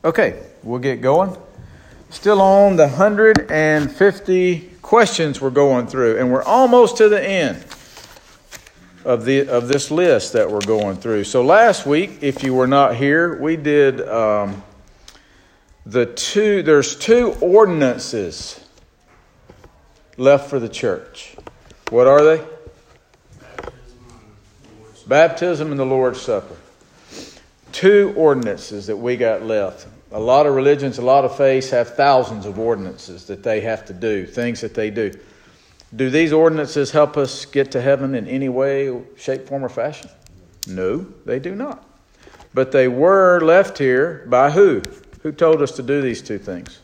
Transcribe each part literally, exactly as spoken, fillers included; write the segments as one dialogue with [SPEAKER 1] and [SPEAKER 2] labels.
[SPEAKER 1] Okay, we'll get going. Still on the one hundred fifty questions we're going through, and we're almost to the end of the of this list that we're going through. So last week, if you were not here, we did um, the two. There's two ordinances left for the church. What are they? Baptism and the Lord's Supper. Two ordinances that we got left. A lot of religions, a lot of faiths have thousands of ordinances that they have to do, things that they do. Do these ordinances help us get to heaven in any way, shape, form, or fashion? No, they do not. But they were left here by who? Who told us to do these two things?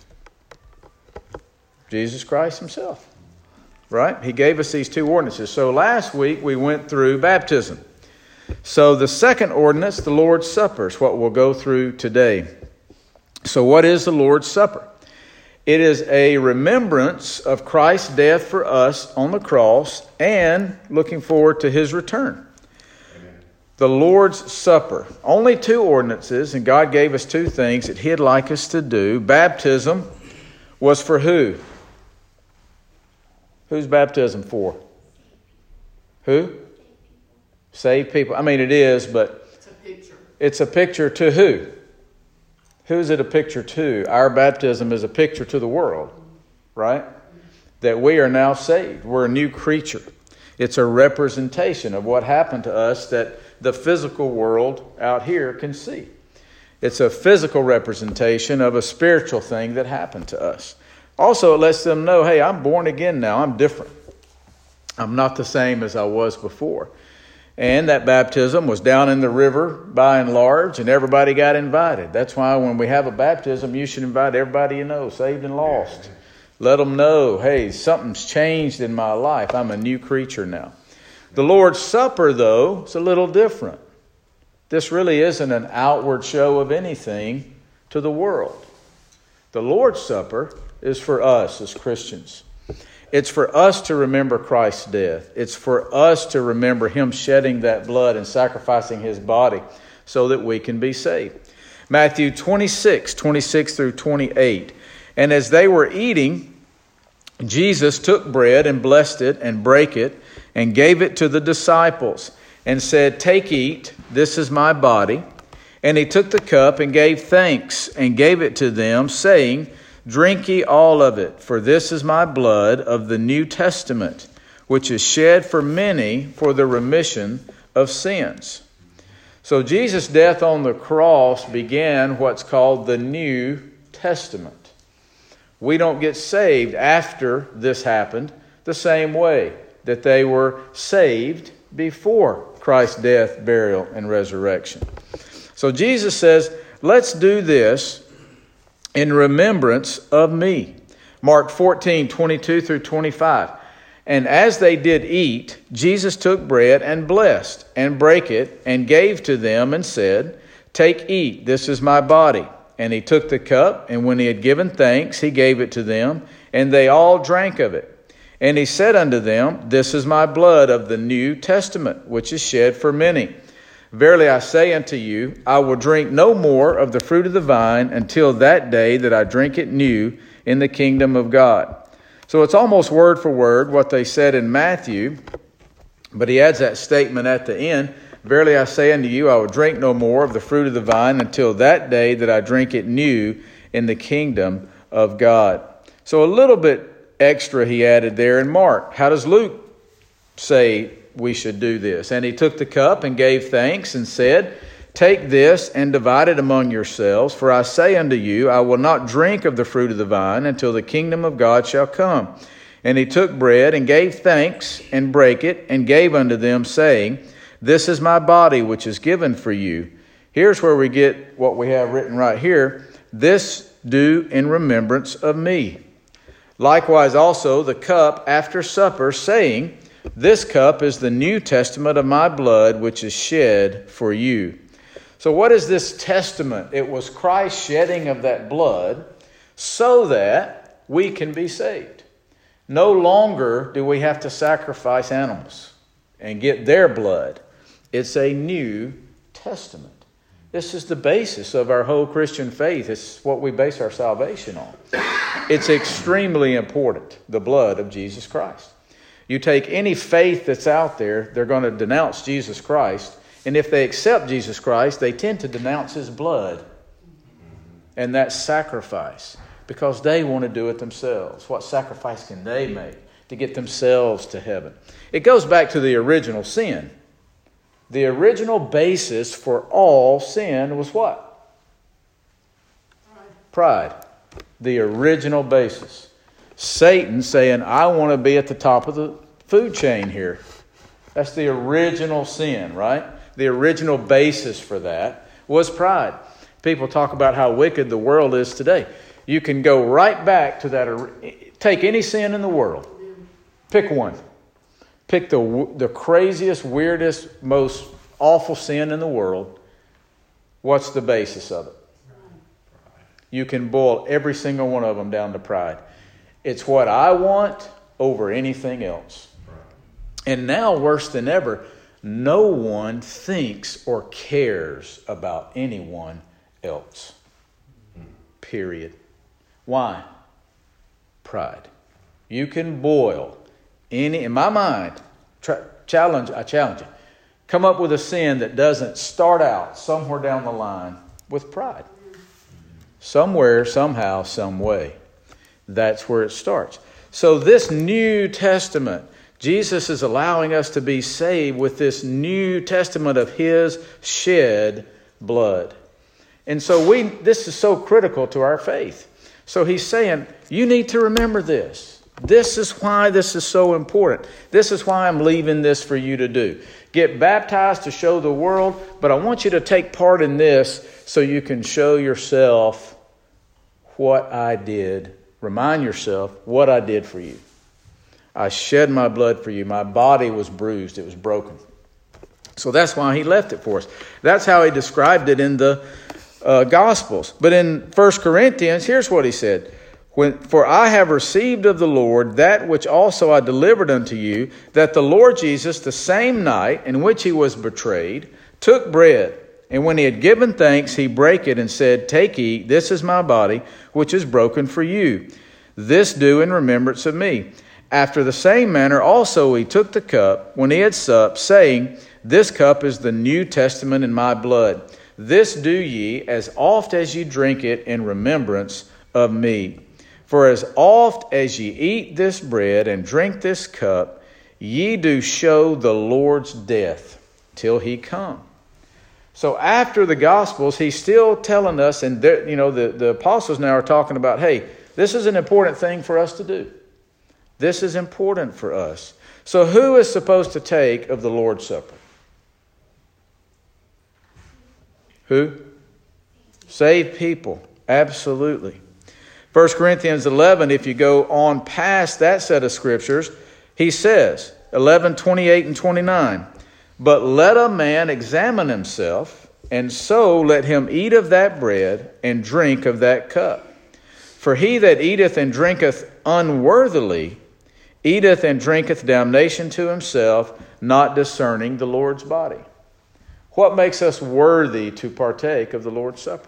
[SPEAKER 1] Jesus Christ himself. Right? He gave us these two ordinances. So last week we went through baptism. So the second ordinance, the Lord's Supper, is what we'll go through today. So what is the Lord's Supper? It is a remembrance of Christ's death for us on the cross and looking forward to his return. Amen. The Lord's Supper. Only two ordinances, and God gave us two things that he'd like us to do. Baptism was for who? Who's baptism for? Who? Save people. I mean, it is, but
[SPEAKER 2] it's a picture.
[SPEAKER 1] It's a picture to who? Who's it a picture to? Our baptism is a picture to the world, right? That we are now saved. We're a new creature. It's a representation of what happened to us that the physical world out here can see. It's a physical representation of a spiritual thing that happened to us. Also, it lets them know, hey, I'm born again now. I'm different. I'm not the same as I was before. And that baptism was down in the river by and large, and everybody got invited. That's why when we have a baptism, you should invite everybody you know, saved and lost. Let them know, hey, something's changed in my life. I'm a new creature now. The Lord's Supper, though, is a little different. This really isn't an outward show of anything to the world. The Lord's Supper is for us as Christians. It's for us to remember Christ's death. It's for us to remember him shedding that blood and sacrificing his body so that we can be saved. Matthew twenty-six, twenty-six through twenty-eight. And as they were eating, Jesus took bread and blessed it and brake it and gave it to the disciples and said, "Take, eat, this is my body." And he took the cup and gave thanks and gave it to them, saying, "Drink ye all of it, for this is my blood of the New Testament, which is shed for many for the remission of sins." So Jesus' death on the cross began what's called the New Testament. We don't get saved after this happened the same way that they were saved before Christ's death, burial, and resurrection. So Jesus says, let's do this in remembrance of me. Mark fourteen, twenty-two through twenty-five. And as they did eat, Jesus took bread and blessed and brake it and gave to them and said, "Take, eat, this is my body." And he took the cup, and when he had given thanks, he gave it to them, and they all drank of it. And he said unto them, "This is my blood of the New Testament, which is shed for many. Verily I say unto you, I will drink no more of the fruit of the vine until that day that I drink it new in the kingdom of God." So it's almost word for word what they said in Matthew, but he adds that statement at the end, "Verily I say unto you, I will drink no more of the fruit of the vine until that day that I drink it new in the kingdom of God." So a little bit extra he added there in Mark. How does Luke say we should do this? "And he took the cup and gave thanks and said, Take this and divide it among yourselves. For I say unto you, I will not drink of the fruit of the vine until the kingdom of God shall come. And he took bread and gave thanks and brake it and gave unto them, saying, This is my body which is given for you. Here's where we get what we have written right here. This do in remembrance of me. Likewise also the cup after supper, saying, This cup is the New Testament of my blood, which is shed for you. So what is this testament? It was Christ's shedding of that blood so that we can be saved. No longer do we have to sacrifice animals and get their blood. It's a new testament. This is the basis of our whole Christian faith. It's what we base our salvation on. It's extremely important, the blood of Jesus Christ. You take any faith that's out there, they're going to denounce Jesus Christ. And if they accept Jesus Christ, they tend to denounce his blood and that sacrifice because they want to do it themselves. What sacrifice can they make to get themselves to heaven? It goes back to the original sin. The original basis for all sin was what? Pride. Pride. The original basis. Satan saying, I want to be at the top of the food chain here. That's the original sin, right? The original basis for that was pride. People talk about how wicked the world is today. You can go right back to that. Take any sin in the world. Pick one. Pick the the craziest, weirdest, most awful sin in the world. What's the basis of it? You can boil every single one of them down to pride. It's what I want over anything else. And now, worse than ever, no one thinks or cares about anyone else. Period. Why? Pride. You can boil any, in my mind, try, challenge, I challenge you, come up with a sin that doesn't start out somewhere down the line with pride. Somewhere, somehow, some way. That's where it starts. So this New Testament, Jesus is allowing us to be saved with this New Testament of his shed blood. And so we this is so critical to our faith. So he's saying, you need to remember this. This is why this is so important. This is why I'm leaving this for you to do. Get baptized to show the world, but I want you to take part in this so you can show yourself what I did. Remind yourself what I did for you. I shed my blood for you. My body was bruised. It was broken. So that's why he left it for us. That's how he described it in the uh, Gospels. But in First Corinthians, here's what he said. When, For I have received of the Lord that which also I delivered unto you, that the Lord Jesus, the same night in which he was betrayed, took bread. And when he had given thanks, he brake it and said, Take, eat, this is my body, which is broken for you. This do in remembrance of me. After the same manner also he took the cup when he had supped, saying, This cup is the New Testament in my blood. This do ye as oft as ye drink it in remembrance of me. For as oft as ye eat this bread and drink this cup, ye do show the Lord's death till he come. So after the Gospels, he's still telling us, and you know the, the apostles now are talking about, hey, this is an important thing for us to do. This is important for us. So who is supposed to take of the Lord's Supper? Who? Saved people. Absolutely. First Corinthians eleven, if you go on past that set of scriptures, he says, eleven, twenty-eight and twenty-nine, But let a man examine himself, and so let him eat of that bread and drink of that cup. For he that eateth and drinketh unworthily eateth and drinketh damnation to himself, not discerning the Lord's body. What makes us worthy to partake of the Lord's Supper?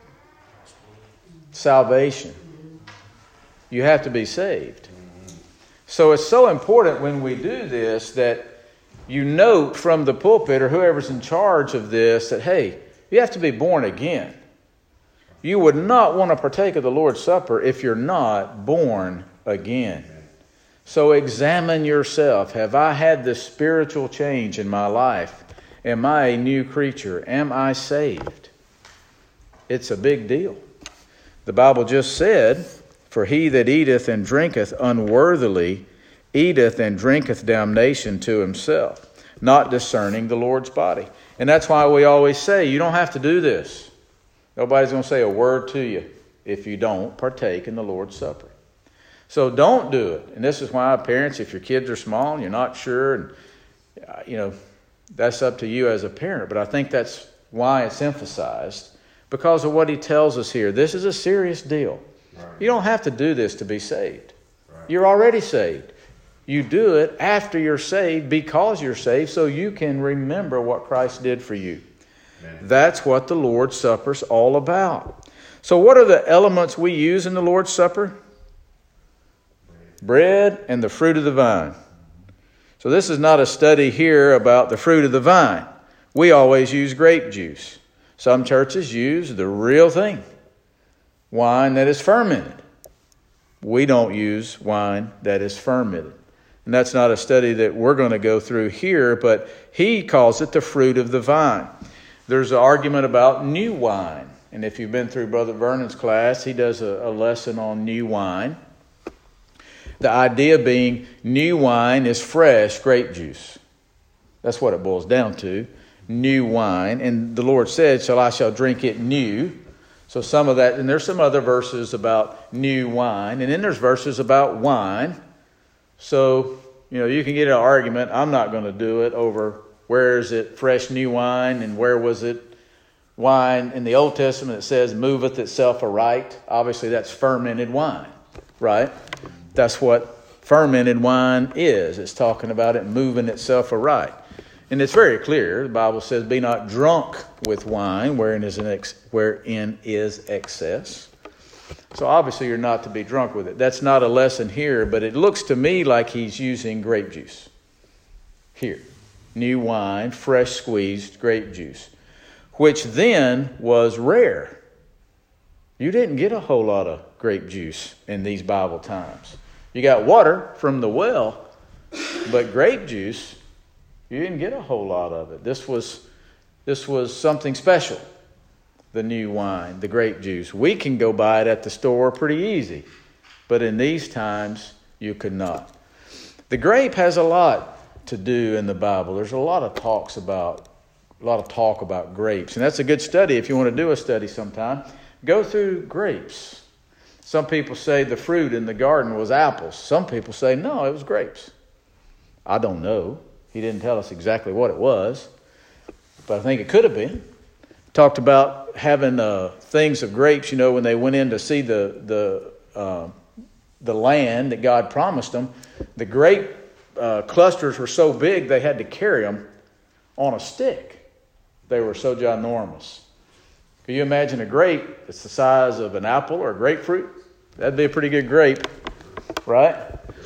[SPEAKER 1] Salvation. You have to be saved. So it's so important when we do this that you note from the pulpit or whoever's in charge of this that, hey, you have to be born again. You would not want to partake of the Lord's Supper if you're not born again. So examine yourself. Have I had this spiritual change in my life? Am I a new creature? Am I saved? It's a big deal. The Bible just said, For he that eateth and drinketh unworthily eateth and drinketh damnation to himself, not discerning the Lord's body. And that's why we always say, you don't have to do this. Nobody's going to say a word to you if you don't partake in the Lord's Supper. So don't do it. And this is why parents, if your kids are small and you're not sure, and uh, you know, that's up to you as a parent. But I think that's why it's emphasized, because of what he tells us here. This is a serious deal. Right. You don't have to do this to be saved. Right. You're already saved. You do it after you're saved, because you're saved, so you can remember what Christ did for you. That's what the Lord's Supper's all about. So what are the elements we use in the Lord's Supper? Bread and the fruit of the vine. So this is not a study here about the fruit of the vine. We always use grape juice. Some churches use the real thing, wine that is fermented. We don't use wine that is fermented. And that's not a study that we're going to go through here, but he calls it the fruit of the vine. There's an argument about new wine. And if you've been through Brother Vernon's class, he does a, a lesson on new wine. The idea being new wine is fresh grape juice. That's what it boils down to. New wine. And the Lord said, "Shall I shall drink it new." So some of that, and there's some other verses about new wine. And then there's verses about wine. So, you know, you can get an argument. I'm not going to do it over where is it fresh new wine and where was it wine in the Old Testament. It says moveth itself aright. Obviously that's fermented wine, right? That's what fermented wine is. It's talking about it moving itself aright. And it's very clear. The Bible says, "Be not drunk with wine, wherein is an ex- wherein is excess." So obviously you're not to be drunk with it. That's not a lesson here, but it looks to me like he's using grape juice here. New wine, fresh squeezed grape juice, which then was rare. You didn't get a whole lot of grape juice in these Bible times. You got water from the well, but grape juice, you didn't get a whole lot of it. This was, this was something special, the new wine, the grape juice. We can go buy it at the store pretty easy, but in these times, you could not. The grape has a lot to do in the Bible. There's a lot of talks about, a lot of talk about grapes, and that's a good study if you want to do a study sometime. Go through grapes. Some people say the fruit in the garden was apples. Some people say, no, it was grapes. I don't know. He didn't tell us exactly what it was, but I think it could have been. Talked about having uh, things of grapes, you know, when they went in to see the the uh, the land that God promised them. The grape uh, clusters were so big they had to carry them on a stick. They were so ginormous. Can you imagine a grape that's the size of an apple or a grapefruit? That'd be a pretty good grape, right?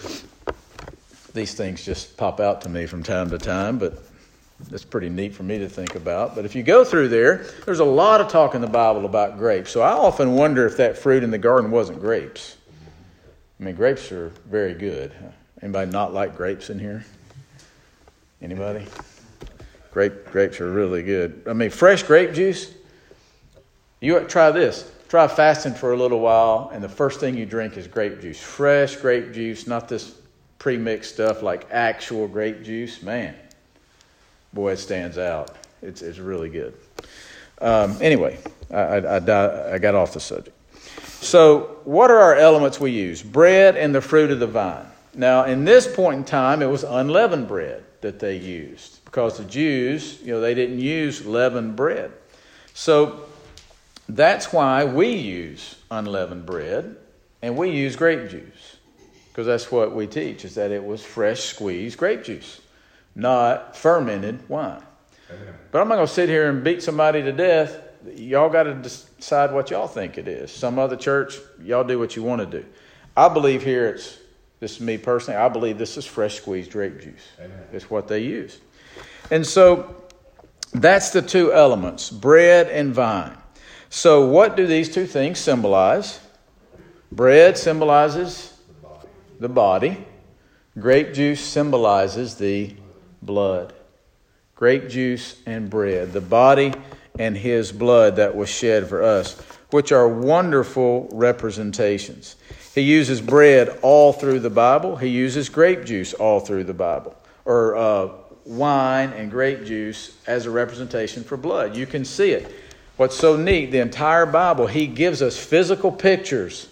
[SPEAKER 1] These things just pop out to me from time to time, but it's pretty neat for me to think about. But if you go through there, there's a lot of talk in the Bible about grapes. So I often wonder if that fruit in the garden wasn't grapes. I mean, grapes are very good. Anybody not like grapes in here? Anybody? Grape grapes are really good. I mean, fresh grape juice. You try this. Try fasting for a little while, and the first thing you drink is grape juice. Fresh grape juice, not this pre-mixed stuff like actual grape juice. Man, boy, it stands out. It's it's really good. Um, anyway, I, I, I, I got off the subject. So what are our elements we use? Bread and the fruit of the vine. Now, in this point in time, it was unleavened bread that they used because the Jews, you know, they didn't use leavened bread. So that's why we use unleavened bread and we use grape juice, because that's what we teach, is that it was fresh squeezed grape juice, not fermented wine. Amen. But I'm not going to sit here and beat somebody to death. Y'all got to decide what y'all think it is. Some other church, y'all do what you want to do. I believe here it's, this is me personally, I believe this is fresh squeezed grape juice. Amen. It's what they use. And so that's the two elements, bread and vine. So what do these two things symbolize? Bread symbolizes the body. Grape juice symbolizes the blood. Grape juice and bread, the body and his blood that was shed for us, which are wonderful representations. He uses bread all through the Bible. He uses grape juice all through the Bible, or uh, wine and grape juice as a representation for blood. You can see it. What's so neat, the entire Bible, he gives us physical pictures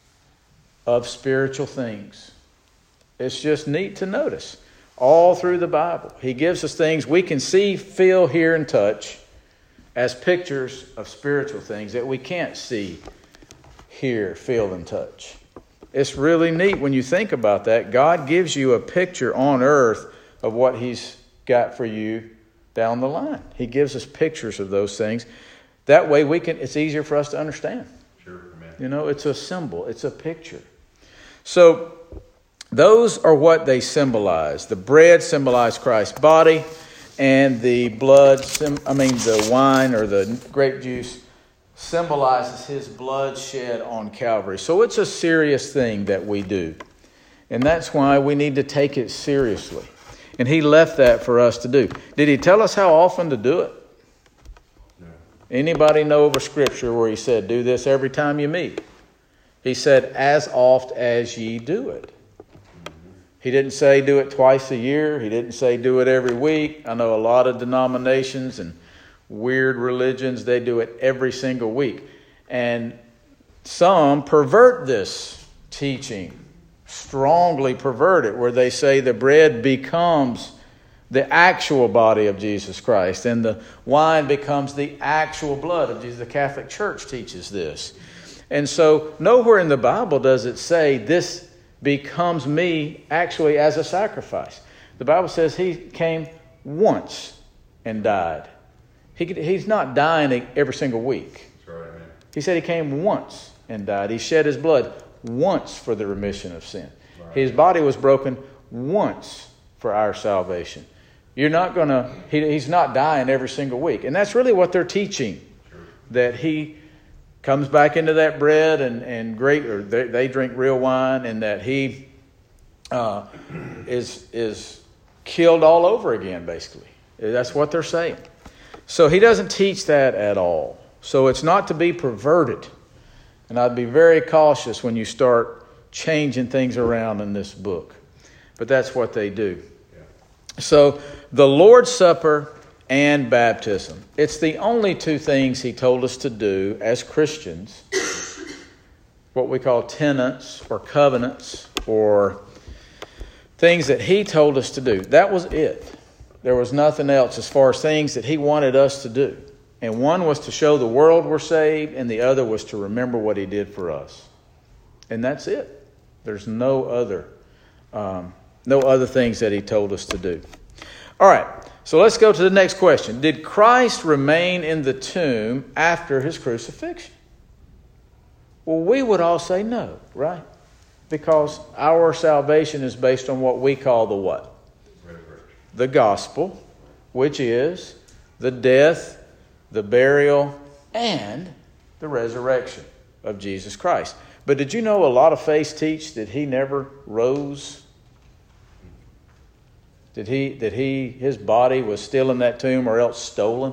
[SPEAKER 1] of spiritual things. It's just neat to notice. All through the Bible, he gives us things we can see, feel, hear, and touch as pictures of spiritual things that we can't see, hear, feel, and touch. It's really neat when you think about that. God gives you a picture on earth of what he's got for you down the line. He gives us pictures of those things. That way we can. It's easier for us to understand.
[SPEAKER 2] Sure, amen.
[SPEAKER 1] You know, it's a symbol. It's a picture. So those are what they symbolize. The bread symbolized Christ's body, and the blood, I mean the wine or the grape juice, symbolizes his blood shed on Calvary. So it's a serious thing that we do. And that's why we need to take it seriously. And he left that for us to do. Did he tell us how often to do it?
[SPEAKER 2] No.
[SPEAKER 1] Anybody know of a scripture where he said, do this every time you meet? He said, as oft as ye do it. He didn't say do it twice a year. He didn't say do it every week. I know a lot of denominations and weird religions, they do it every single week. And some pervert this teaching, strongly pervert it, where they say the bread becomes the actual body of Jesus Christ and the wine becomes the actual blood of Jesus. The Catholic Church teaches this. And so nowhere in the Bible does it say this becomes me actually as a sacrifice. The Bible says he came once and died. He could, he's not dying every single week.
[SPEAKER 2] That's right, amen.
[SPEAKER 1] He said he came once and died. He shed his blood once for the remission of sin.
[SPEAKER 2] Right.
[SPEAKER 1] His body was broken once for our salvation. You're not going to, he, he's not dying every single week. And that's really what they're teaching.
[SPEAKER 2] Sure.
[SPEAKER 1] That he comes back into that bread and, and great, or they, they drink real wine, and that he uh, is is killed all over again, basically. That's what they're saying. So he doesn't teach that at all. So it's not to be perverted. And I'd be very cautious when you start changing things around in this book. But that's what they do.
[SPEAKER 2] Yeah.
[SPEAKER 1] So the Lord's Supper and baptism. It's the only two things he told us to do as Christians. What we call tenets or covenants or things that he told us to do. That was it. There was nothing else as far as things that he wanted us to do. And one was to show the world we're saved, and the other was to remember what he did for us. And that's it. There's no other, um, no other things that he told us to do. All right. So let's go to the next question. Did Christ remain in the tomb after his crucifixion? Well, we would all say no, right? Because our salvation is based on what we call the what?
[SPEAKER 2] Resurrection.
[SPEAKER 1] The gospel, which is the death, the burial, and the resurrection of Jesus Christ. But did you know a lot of faiths teach that he never rose? That he, that he, his body was still in that tomb or else stolen?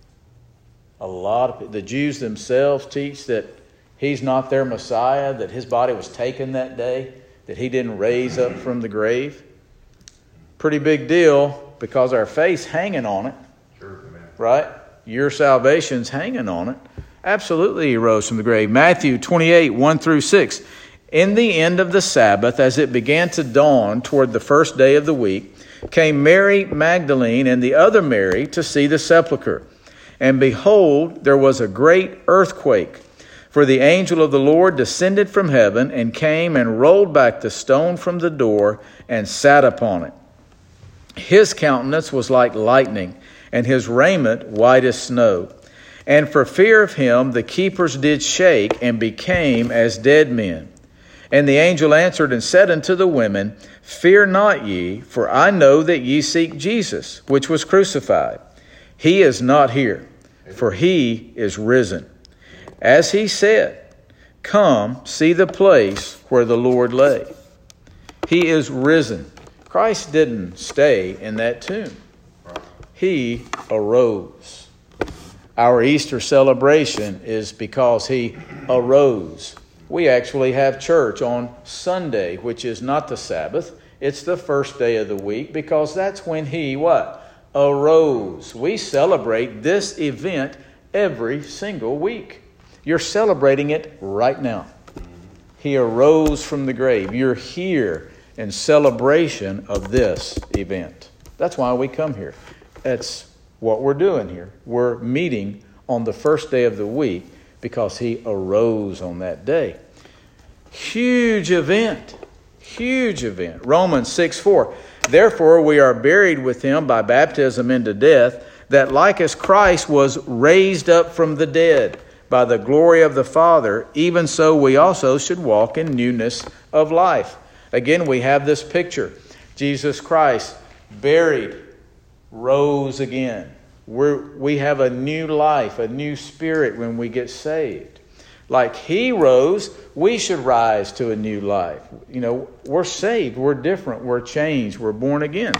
[SPEAKER 1] A lot of the Jews themselves teach that he's not their Messiah, that his body was taken that day, that he didn't raise up from the grave. Pretty big deal because our faith's hanging on it.
[SPEAKER 2] Sure, amen.
[SPEAKER 1] Right? Your salvation's hanging on it. Absolutely he rose from the grave. Matthew twenty-eight, one through six. In the end of the Sabbath, as it began to dawn toward the first day of the week, came Mary Magdalene and the other Mary to see the sepulchre. And behold, there was a great earthquake. For the angel of the Lord descended from heaven and came and rolled back the stone from the door and sat upon it. His countenance was like lightning, and his raiment white as snow. And for fear of him, the keepers did shake and became as dead men. And the angel answered and said unto the women, Fear not ye, for I know that ye seek Jesus, which was crucified. He is not here, for he is risen. As he said, Come, see the place where the Lord lay. He is risen. Christ didn't stay in that tomb. He arose. Our Easter celebration is because he arose. We actually have church on Sunday, which is not the Sabbath. It's the first day of the week because that's when he, what? Arose. We celebrate this event every single week. You're celebrating it right now. He arose from the grave. You're here in celebration of this event. That's why we come here. That's what we're doing here. We're meeting on the first day of the week because he arose on that day. Huge event. Huge event. Romans six four. Therefore we are buried with him by baptism into death, that like as Christ was raised up from the dead by the glory of the Father, even so we also should walk in newness of life. Again, we have this picture. Jesus Christ, buried, rose again. We're, we have a new life, a new spirit when we get saved. Like he rose, we should rise to a new life. You know, we're saved, we're different, we're changed, we're born again.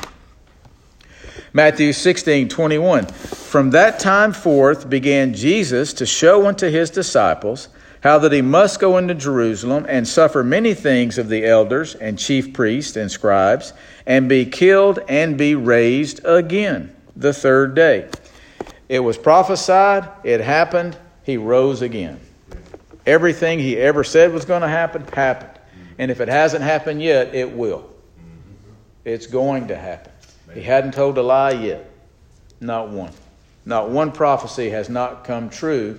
[SPEAKER 1] Matthew sixteen twenty-one. From that time forth began Jesus to show unto his disciples how that he must go into Jerusalem and suffer many things of the elders and chief priests and scribes, and be killed and be raised again the third day. It was prophesied, it happened, he rose again. Everything he ever said was going to happen, happened. And if it hasn't happened yet, it will. It's going to happen. He hadn't told a lie yet. Not one. Not one prophecy has not come true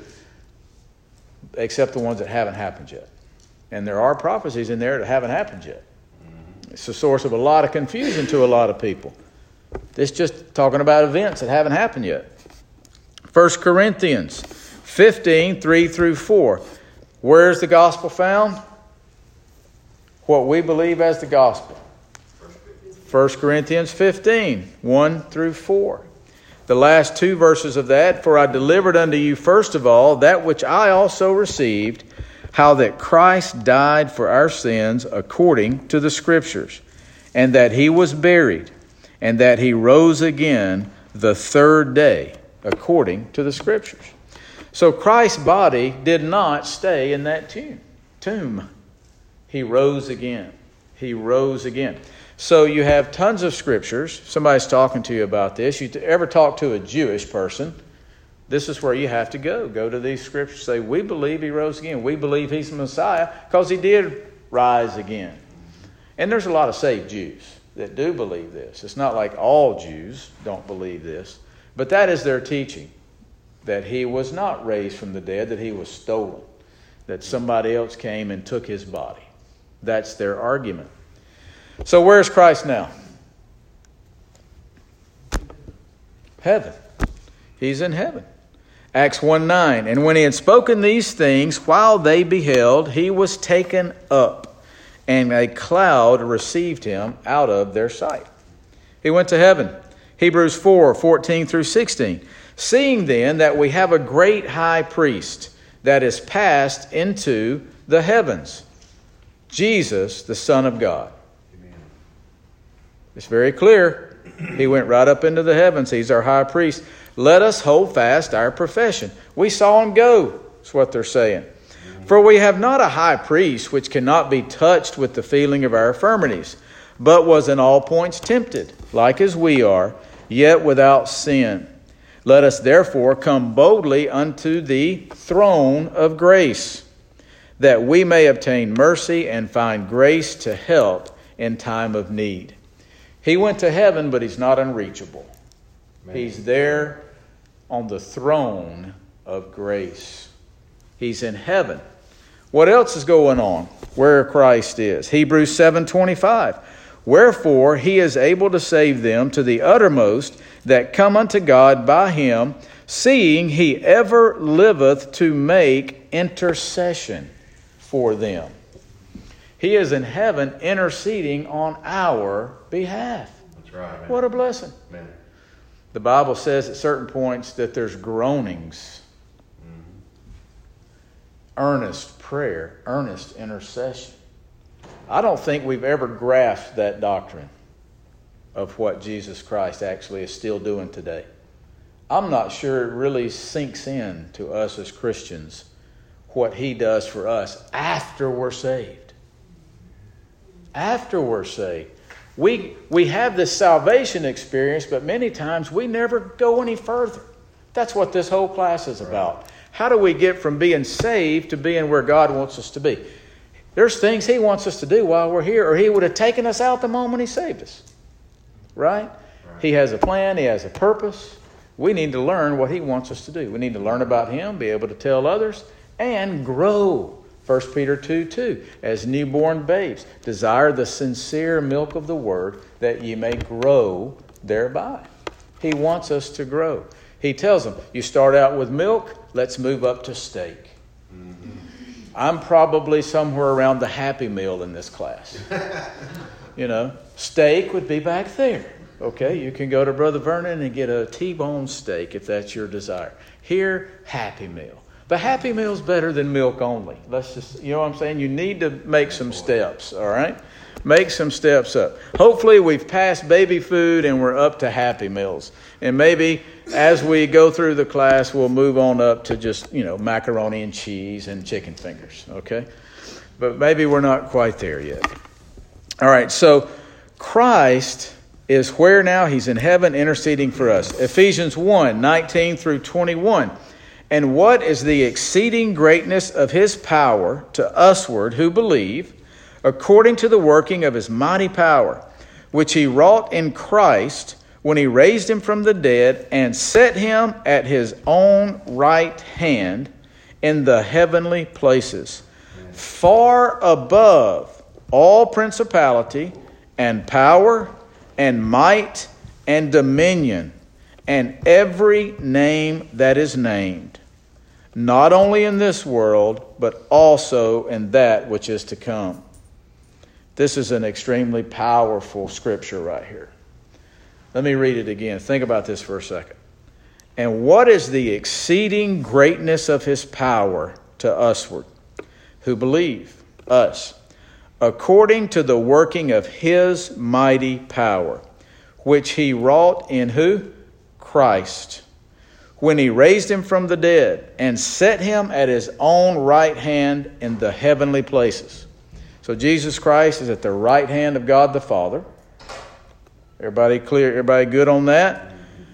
[SPEAKER 1] except the ones that haven't happened yet. And there are prophecies in there that haven't happened yet. It's a source of a lot of confusion to a lot of people. This is just talking about events that haven't happened yet. First Corinthians fifteen, three through four. Where is the gospel found? What we believe as the gospel. First Corinthians fifteen, one through four. The last two verses of that. For I delivered unto you first of all that which I also received, how that Christ died for our sins according to the Scriptures, and that he was buried, and that he rose again the third day according to the Scriptures. So Christ's body did not stay in that tomb. tomb. He rose again. He rose again. So you have tons of scriptures. Somebody's talking to you about this. You ever talk to a Jewish person, this is where you have to go. Go to these scriptures. Say, we believe he rose again. We believe he's the Messiah because he did rise again. And there's a lot of saved Jews that do believe this. It's not like all Jews don't believe this. But that is their teaching. That he was not raised from the dead, that he was stolen, that somebody else came and took his body. That's their argument. So where's Christ now? Heaven. He's in heaven. Acts one nine. And when he had spoken these things, while they beheld, he was taken up, and a cloud received him out of their sight. He went to heaven. Hebrews four, fourteen through sixteen. Seeing then that we have a great high priest that is passed into the heavens, Jesus, the Son of God. Amen. It's very clear. He went right up into the heavens. He's our high priest. Let us hold fast our profession. We saw him go. That's what they're saying. Amen. For we have not a high priest which cannot be touched with the feeling of our infirmities, but was in all points tempted, like as we are, yet without sin. Let us therefore come boldly unto the throne of grace, that we may obtain mercy and find grace to help in time of need. He went to heaven, but he's not unreachable. Amen. He's there on the throne of grace. He's in heaven. What else is going on where Christ is? Hebrews seven twenty-five. Wherefore he is able to save them to the uttermost that come unto God by him, seeing he ever liveth to make intercession for them. He is in heaven interceding on our behalf.
[SPEAKER 2] That's right. Man.
[SPEAKER 1] What a blessing.
[SPEAKER 2] Man.
[SPEAKER 1] The Bible says at certain points that there's groanings, mm-hmm. earnest prayer, earnest intercession. I don't think we've ever grasped that doctrine of what Jesus Christ actually is still doing today. I'm not sure it really sinks in to us as Christians what he does for us after we're saved. After we're saved. We, we have this salvation experience, but many times we never go any further. That's what this whole class is about. How do we get from being saved to being where God wants us to be? There's things he wants us to do while we're here, or he would have taken us out the moment he saved us. Right? Right? He has a plan. He has a purpose. We need to learn what he wants us to do. We need to learn about him, be able to tell others, and grow. First Peter two two. As newborn babes, desire the sincere milk of the word, that ye may grow thereby. He wants us to grow. He tells them, you start out with milk, let's move up to steak. Mm-hmm. I'm probably somewhere around the Happy Meal in this class. You know, steak would be back there. Okay, you can go to Brother Vernon and get a T-bone steak if that's your desire. Here, Happy Meal. But Happy Meal's better than milk only. Let's just, you know what I'm saying? You need to make some steps, all right? Make some steps up. Hopefully we've passed baby food and we're up to Happy Meals. And maybe as we go through the class, we'll move on up to just, you know, macaroni and cheese and chicken fingers, okay? But maybe we're not quite there yet. All right, so Christ is where now? He's in heaven interceding for us. Ephesians one, nineteen through twenty-one. And what is the exceeding greatness of his power to usward who believe, according to the working of his mighty power, which he wrought in Christ when he raised him from the dead and set him at his own right hand in the heavenly places, far above all principality and power and might and dominion and every name that is named, not only in this world, but also in that which is to come. This is an extremely powerful scripture right here. Let me read it again. Think about this for a second. And what is the exceeding greatness of his power to usward, who believe, us, according to the working of his mighty power, which he wrought in who? Christ, when he raised him from the dead and set him at his own right hand in the heavenly places. So Jesus Christ is at the right hand of God the Father. Everybody clear? Everybody good on that?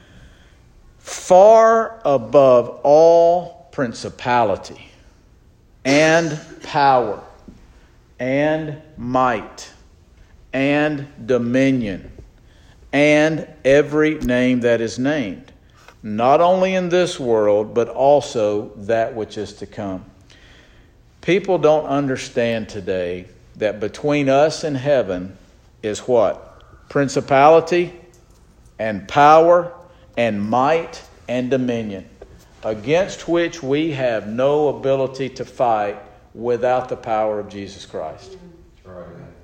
[SPEAKER 1] Far above all principality and power and might and dominion and every name that is named, not only in this world, but also that which is to come. People don't understand today that between us and heaven is what? Principality and power and might and dominion, against which we have no ability to fight without the power of Jesus Christ. Right.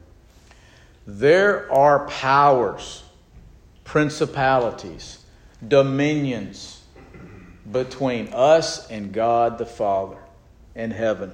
[SPEAKER 1] There are powers, principalities, dominions between us and God the Father in heaven.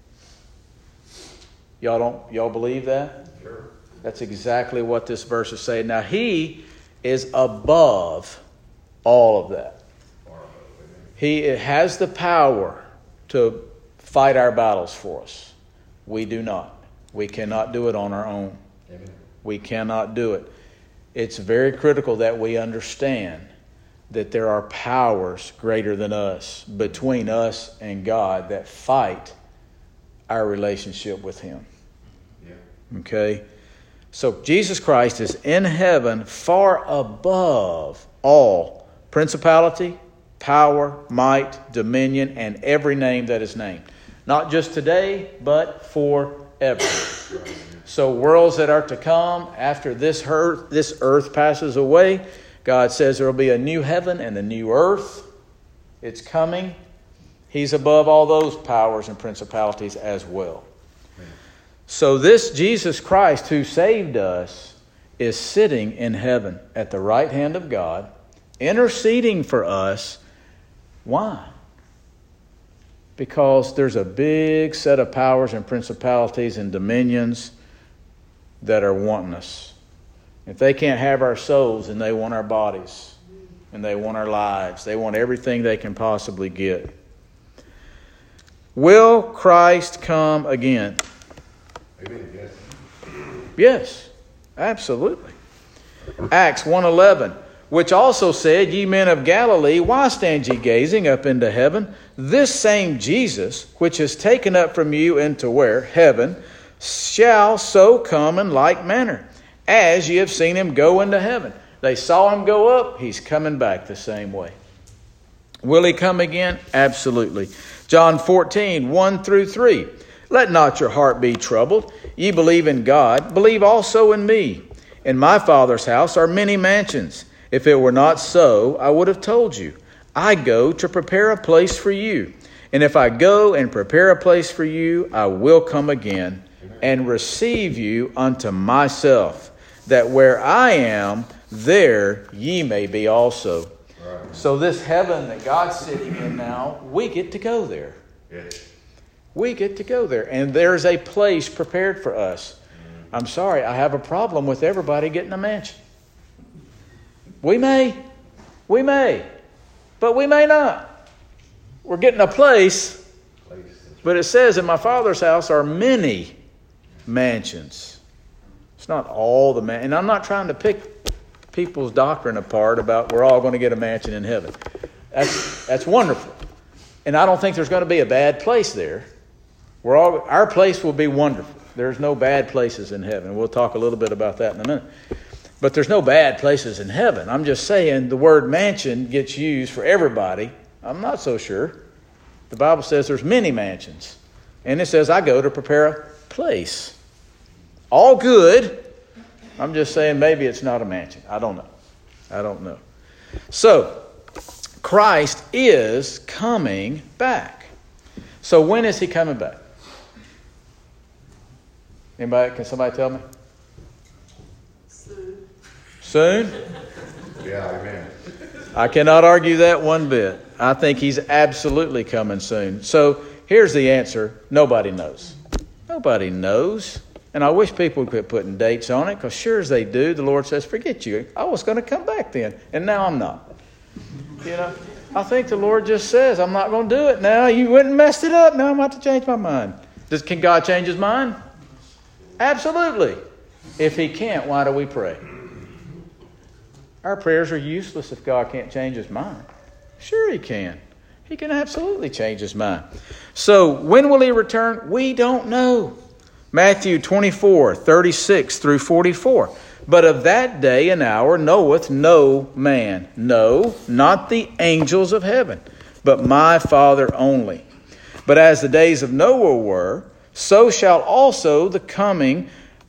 [SPEAKER 1] Y'all don't y'all believe that? Sure. That's exactly what this verse is saying. Now he is above all of that. He has the power to fight our battles for us. We do not. We cannot do it on our own. Amen. We cannot do it. It's very critical that we understand that there are powers greater than us, between us and God, that fight our relationship with him. Yeah. Okay? So Jesus Christ is in heaven far above all principality, power, might, dominion, and every name that is named. Not just today, but forever. So worlds that are to come after this earth, this earth passes away, God says there will be a new heaven and a new earth. It's coming. He's above all those powers and principalities as well. So this Jesus Christ who saved us is sitting in heaven at the right hand of God, interceding for us. Why? Because there's a big set of powers and principalities and dominions that are wanting us. If they can't have our souls, then they want our bodies. And they want our lives. They want everything they can possibly get. Will Christ come again?
[SPEAKER 2] Amen. Yes.
[SPEAKER 1] Yes, absolutely. Acts one eleven, which also said, Ye men of Galilee, why stand ye gazing up into heaven? This same Jesus, which is taken up from you into where? Heaven, shall so come in like manner, as ye have seen him go into heaven. They saw him go up. He's coming back the same way. Will he come again? Absolutely. John fourteen, one through three. Let not your heart be troubled. Ye believe in God, believe also in me. In my Father's house are many mansions. If it were not so, I would have told you. I go to prepare a place for you. And if I go and prepare a place for you, I will come again and receive you unto myself, that where I am, there ye may be also. Right. So this heaven that God's sitting in now, we get to go there. Yes. We get to go there. And there's a place prepared for us. I'm sorry, I have a problem with everybody getting a mansion. We may. We may. But we may not. We're getting a place. But it says, in my Father's house are many mansions. It's not all the man. And I'm not trying to pick people's doctrine apart about we're all going to get a mansion in heaven. That's that's wonderful. And I don't think there's going to be a bad place there. We're all our place will be wonderful. There's no bad places in heaven. We'll talk a little bit about that in a minute. But there's no bad places in heaven. I'm just saying the word mansion gets used for everybody. I'm not so sure. The Bible says there's many mansions. And it says I go to prepare a place. All good. I'm just saying maybe it's not a mansion. I don't know. I don't know. So, Christ is coming back. So when is he coming back? Anybody? Can somebody tell me?
[SPEAKER 3] Soon.
[SPEAKER 1] Soon?
[SPEAKER 2] Yeah, amen.
[SPEAKER 1] I cannot argue that one bit. I think he's absolutely coming soon. So here's the answer. Nobody knows. Nobody knows. And I wish people would quit putting dates on it, because sure as they do, the Lord says, forget you. I was going to come back then, and now I'm not. You know, I think the Lord just says, I'm not going to do it now. You went and messed it up. Now I'm about to change my mind. Does, can God change his mind? Absolutely. If he can't, why do we pray? Our prayers are useless if God can't change his mind. Sure he can. He can absolutely change his mind. So when will he return? We don't know. Matthew twenty-four, thirty-six through forty-four. But of that day and hour knoweth no man. No, not the angels of heaven, but my Father only. But as the days of Noah were, so shall also the coming,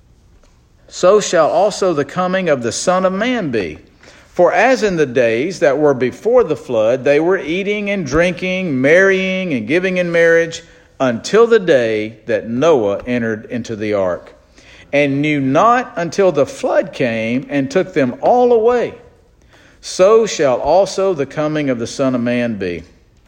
[SPEAKER 1] so shall also the coming of the Son of Man be. For as in the days that were before the flood, they were eating and drinking, marrying and giving in marriage, until the day that Noah entered into the ark, and knew not until the flood came and took them all away. So shall also the coming of the Son of Man be.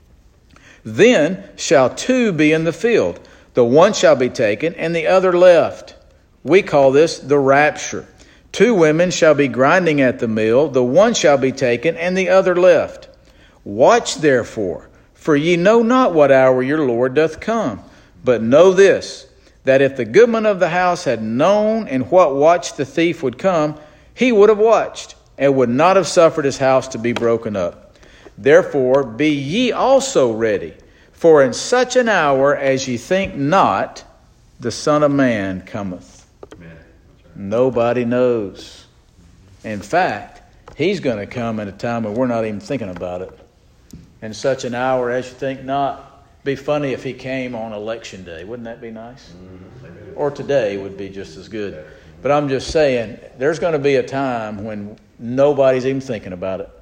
[SPEAKER 1] Then shall two be in the field, the one shall be taken and the other left. We call this the rapture. Two women shall be grinding at the mill, the one shall be taken and the other left. Watch therefore, for ye know not what hour your Lord doth come. But know this, that if the goodman of the house had known in what watch the thief would come, he would have watched, and would not have suffered his house to be broken up. Therefore be ye also ready, for in such an hour as ye think not, the Son of Man cometh. Amen. Right. Nobody knows. In fact, he's going to come at a time when we're not even thinking about it. In such an hour as you think not. Be funny if he came on election day. Wouldn't that be nice? Mm-hmm. Or today would be just as good. But I'm just saying, there's going to be a time when nobody's even thinking about it.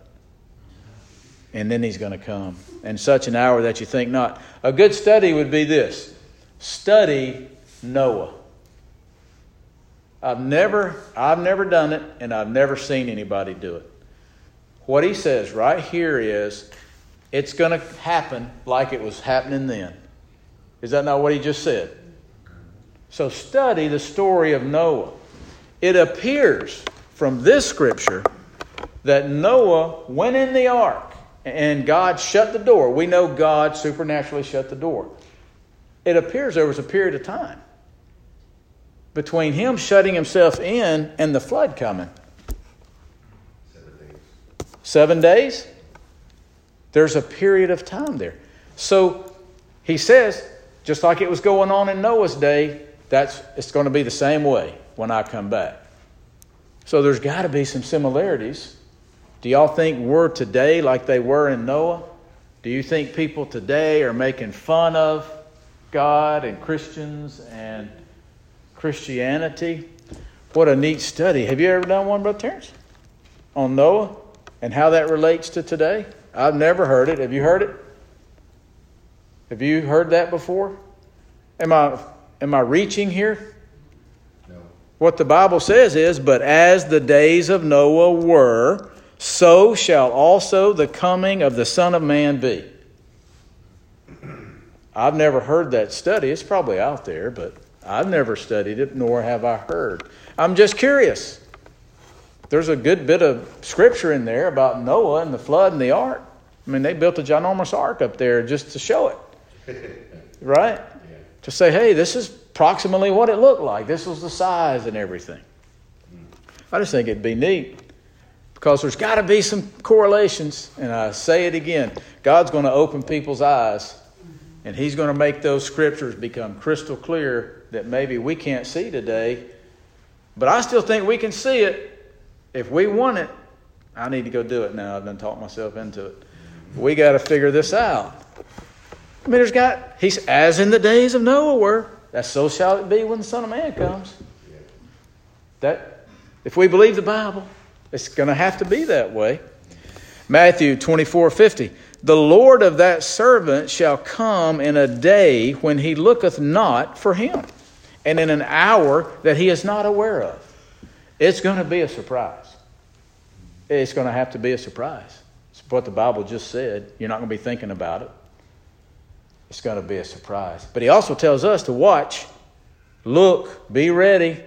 [SPEAKER 1] And then he's going to come. In such an hour that you think not. A good study would be this. Study Noah. I've never, I've never done it, and I've never seen anybody do it. What he says right here is, it's going to happen like it was happening then. Is that not what he just said? So study the story of Noah. It appears from this scripture that Noah went in the ark and God shut the door. We know God supernaturally shut the door. It appears there was a period of time between him shutting himself in and the flood coming. Seven days. Seven days? There's a period of time there. So he says, just like it was going on in Noah's day, that's it's going to be the same way when I come back. So there's got to be some similarities. Do y'all think we're today like they were in Noah? Do you think people today are making fun of God and Christians and Christianity? What a neat study. Have you ever done one, Brother Terrence? On Noah and how that relates to today? I've never heard it. Have you heard it? Have you heard that before? Am I am I reaching here?
[SPEAKER 2] No.
[SPEAKER 1] What the Bible says is, but as the days of Noah were, so shall also the coming of the Son of Man be. I've never heard that study. It's probably out there, but I've never studied it, nor have I heard. I'm just curious. There's a good bit of scripture in there about Noah and the flood and the ark. I mean, they built a ginormous ark up there just to show it. Right? Yeah. To say, hey, this is approximately what it looked like. This was the size and everything. I just think it'd be neat. Because there's got to be some correlations. And I say it again. God's going to open people's eyes. And He's going to make those scriptures become crystal clear that maybe we can't see today. But I still think we can see it. If we want it, I need to go do it now. I've done talked myself into it. We got to figure this out. I mean, there's got, he's as in the days of Noah were. That so shall it be when the Son of Man comes. That, if we believe the Bible, it's going to have to be that way. Matthew twenty-four fifty. The Lord of that servant shall come in a day when he looketh not for him, and in an hour that he is not aware of. It's going to be a surprise. It's going to have to be a surprise. It's what the Bible just said. You're not going to be thinking about it. It's going to be a surprise. But He also tells us to watch, look, be ready.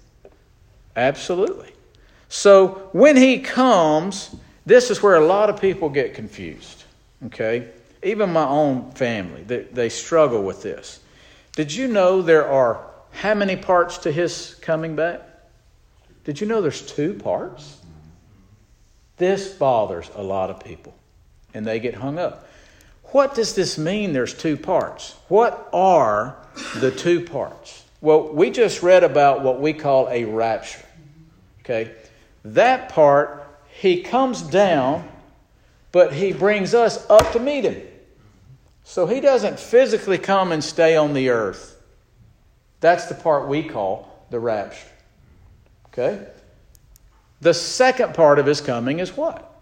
[SPEAKER 1] Absolutely. So when He comes, this is where a lot of people get confused. Okay? Even my own family, they, they struggle with this. Did you know there are how many parts to His coming back? Did you know there's two parts? This bothers a lot of people, and they get hung up. What does this mean there's two parts? What are the two parts? Well, we just read about what we call a rapture. Okay? That part, He comes down, but He brings us up to meet Him. So He doesn't physically come and stay on the earth. That's the part we call the rapture. Okay? The second part of His coming is what?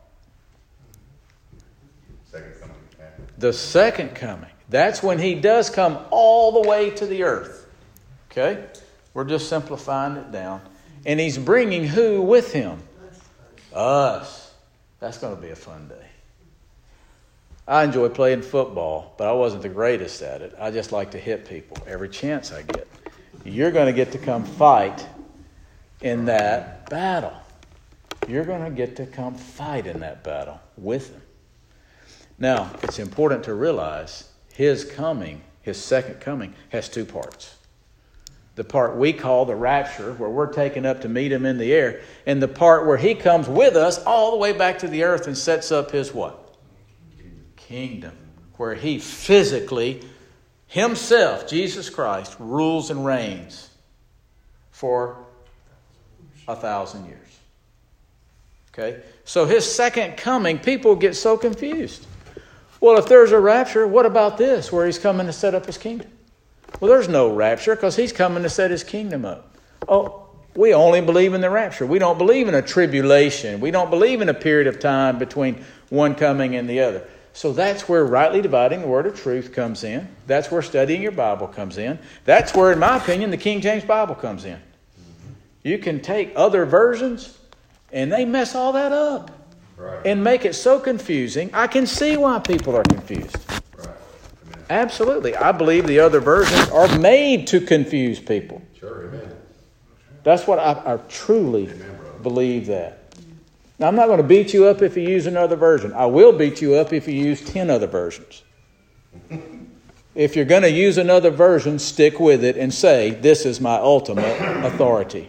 [SPEAKER 2] Second coming.
[SPEAKER 1] The second coming. That's when He does come all the way to the earth. Okay? We're just simplifying it down. And He's bringing who with Him? Us. That's going to be a fun day. I enjoy playing football, but I wasn't the greatest at it. I just like to hit people every chance I get. You're going to get to come fight in that battle. You're going to get to come fight in that battle with Him. Now, it's important to realize His coming, His second coming, has two parts. The part we call the rapture, where we're taken up to meet Him in the air, and the part where He comes with us all the way back to the earth and sets up His what? Kingdom. Where He physically, Himself, Jesus Christ, rules and reigns for a thousand years. Okay? So His second coming, people get so confused. Well, if there's a rapture, what about this, where He's coming to set up His kingdom? Well, there's no rapture because He's coming to set His kingdom up. Oh, we only believe in the rapture. We don't believe in a tribulation. We don't believe in a period of time between one coming and the other. So that's where rightly dividing the word of truth comes in. That's where studying your Bible comes in. That's where, in my opinion, the King James Bible comes in. You can take other versions and they mess all that up. Right. And make it so confusing. I can see why people are confused. Right. Absolutely. I believe the other versions are made to confuse people.
[SPEAKER 2] Sure, amen.
[SPEAKER 1] That's what I, I truly amen, believe that. Now, I'm not going to beat you up if you use another version. I will beat you up if you use ten other versions. If you're going to use another version, stick with it and say, this is my ultimate authority.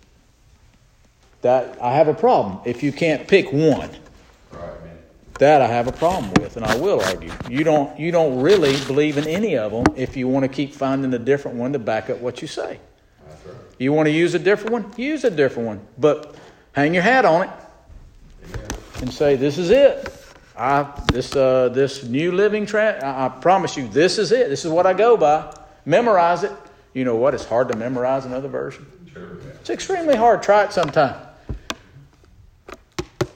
[SPEAKER 1] That I have a problem if you can't pick one. That I have a problem with, and I will argue. You don't you don't really believe in any of them if you want to keep finding a different one to back up what you say. That's right. You want to use a different one? Use a different one. But hang your hat on it. Amen. And say, this is it. I this uh, this New Living Tra- I, I promise you, this is it. This is what I go by. Memorize it. You know what? It's hard to memorize another version. Sure, yeah. It's extremely hard. Try it sometime.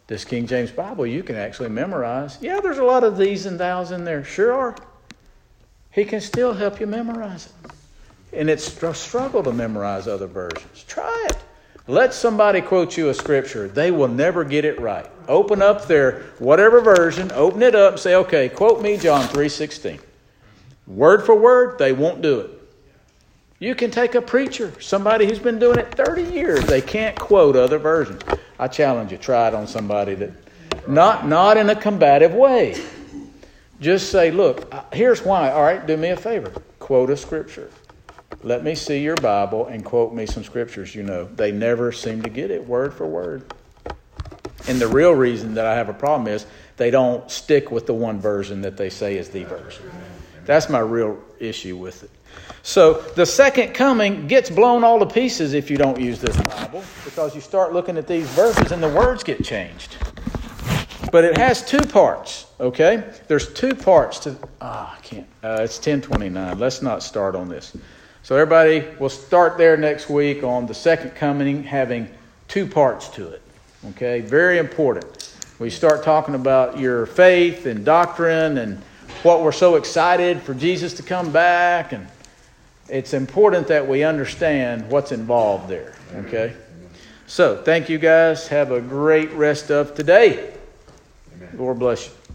[SPEAKER 1] This King James Bible you can actually memorize. Yeah, there's a lot of these and thous in there. Sure are. He can still help you memorize it. And it's a struggle to memorize other versions. Try it. Let somebody quote you a scripture. They will never get it right. Open up their whatever version, open it up and say, okay, quote me John three sixteen. Word for word, they won't do it. You can take a preacher, somebody who's been doing it thirty years. They can't quote other versions. I challenge you, try it on somebody that, not, not in a combative way. Just say, look, here's why. All right, do me a favor. Quote a scripture. Let me see your Bible and quote me some scriptures you know. They never seem to get it word for word. And the real reason that I have a problem is they don't stick with the one version that they say is the version. That's my real issue with it. So the second coming gets blown all to pieces if you don't use this Bible, because you start looking at these verses and the words get changed. But it has two parts, okay? There's two parts to... Ah, oh, I can't. Uh, it's ten twenty-nine. Let's not start on this. So everybody, we'll start there next week on the second coming having two parts to it, okay? Very important. We start talking about your faith and doctrine and what we're so excited for Jesus to come back, and it's important that we understand what's involved there, okay? So, thank you guys. Have a great rest of today. Lord bless you.